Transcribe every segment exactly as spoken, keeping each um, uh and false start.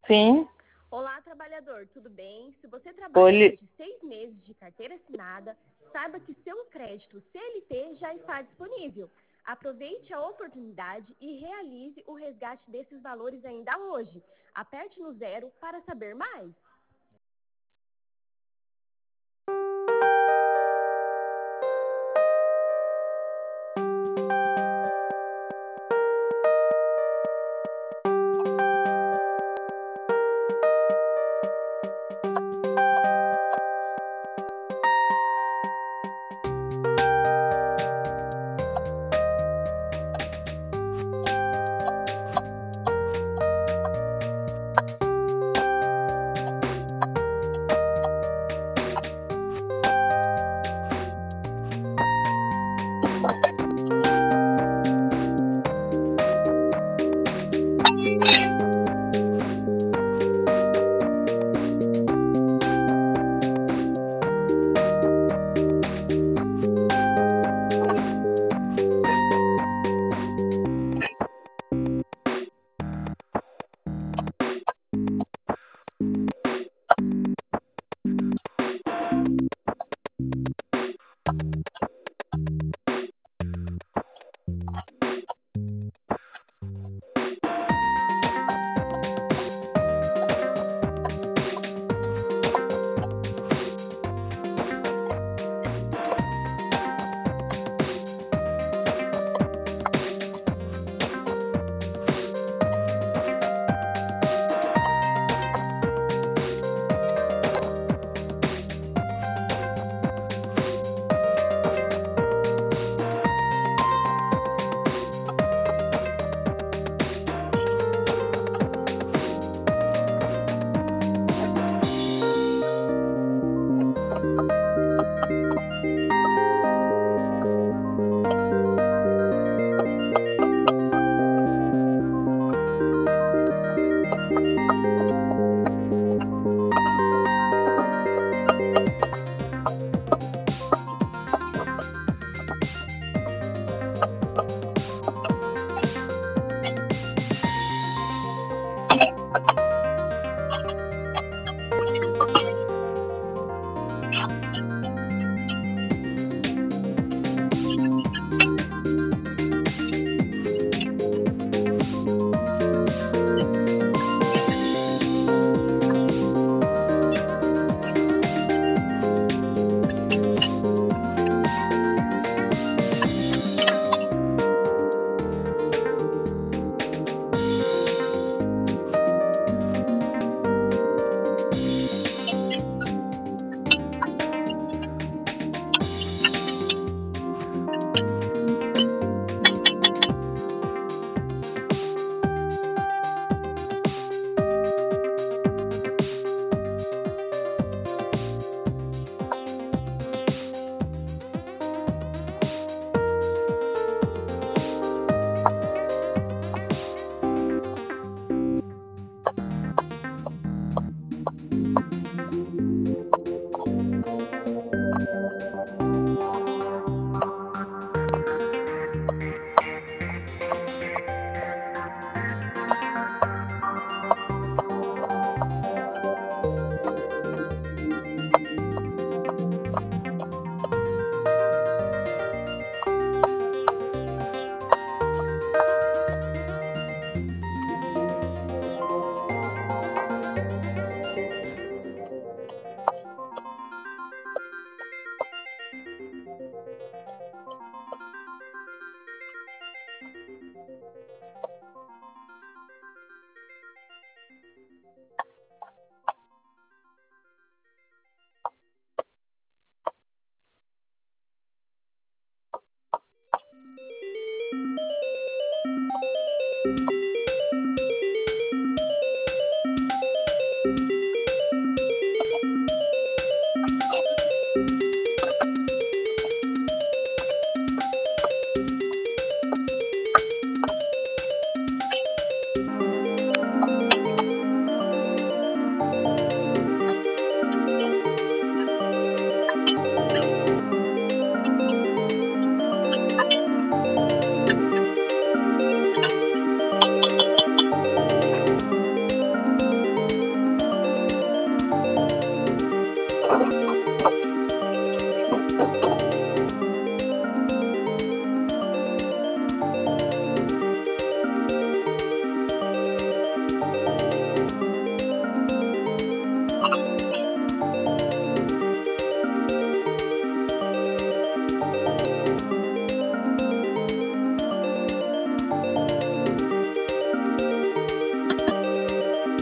Sim. Olá, trabalhador, tudo bem? Se você trabalha há Olhe, mais de seis meses de carteira assinada, saiba que seu crédito C L T já está disponível. Aproveite a oportunidade e realize o resgate desses valores ainda hoje. Aperte no zero para saber mais.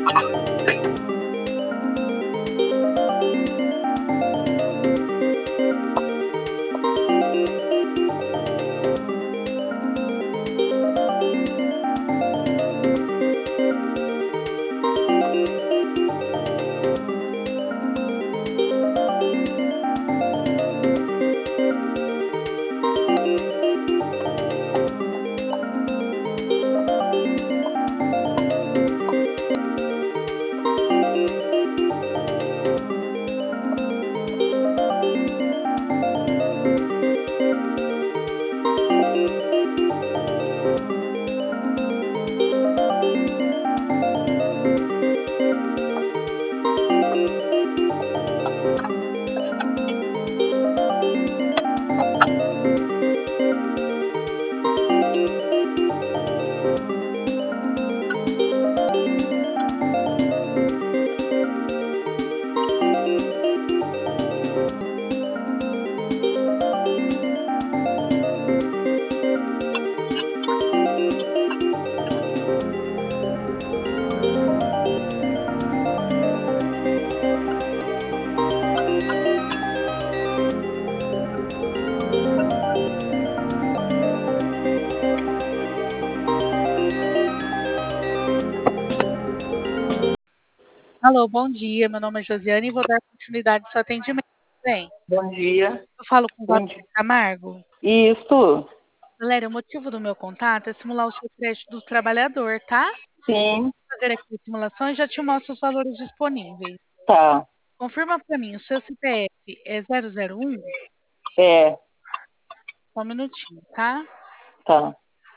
Alô, bom dia. Meu nome é Josiane e vou dar continuidade ao seu atendimento. Bem, Bom dia. eu falo com o Bom Valéria dia. Camargo. Isso. Valéria, o motivo do meu contato é simular o seu crédito do trabalhador, tá? Sim. Vou fazer aqui a simulação e já te mostro os valores disponíveis. Tá. Confirma para mim, o seu C P F é zero zero um? É. Só um minutinho, tá? Tá.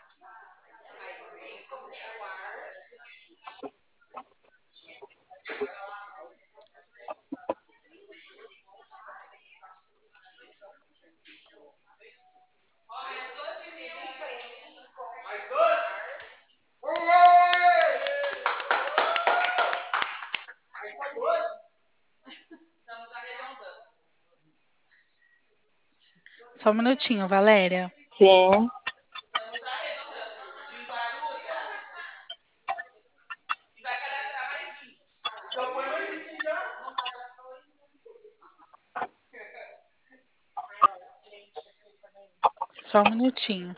Só um minutinho, Valéria. Sim. Só um minutinho.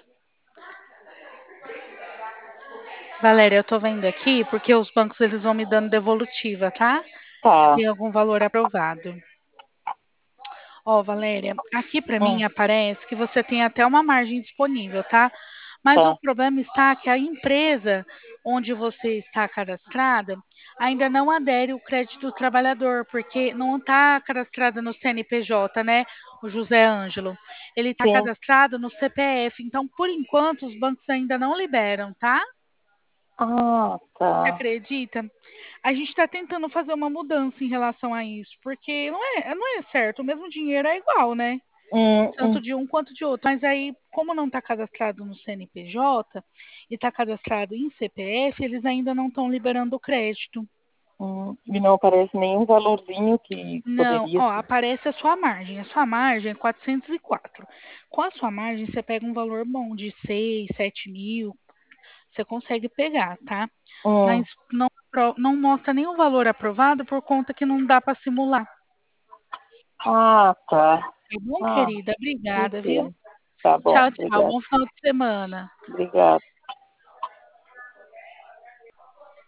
Valéria, eu tô vendo aqui porque os bancos eles vão me dando devolutiva, tá? Se Tá. tem algum valor aprovado. Ó, Valéria, aqui para Hum, mim aparece que você tem até uma margem disponível, tá? Mas o tá. problema está que a empresa onde você está cadastrada ainda não adere o crédito do trabalhador, porque não está cadastrada no C N P J, né? O José Ângelo. Ele está Sim. cadastrado no C P F. Então, por enquanto, os bancos ainda não liberam, tá? Ah, Você tá. acredita? A gente está tentando fazer uma mudança em relação a isso, porque não é, não é certo. O mesmo dinheiro é igual, né? Hum, Tanto hum, de um quanto de outro. Mas aí, como não está cadastrado no C N P J e está cadastrado em C P F, eles ainda não estão liberando o crédito. hum. E não aparece nenhum valorzinho que Não, poderia ó, ser. aparece a sua margem. A sua margem é quatrocentos e quatro. Com a sua margem, você pega um valor bom de seis, sete mil. Você consegue pegar, tá? Hum. Mas não, apro- não mostra nenhum valor aprovado por conta que não dá para simular. Ah, tá. Tá bom, Ah, querida? Obrigada, viu? entendo. Tá bom. Tchau, tchau. Obrigado. Bom final de semana. Obrigado.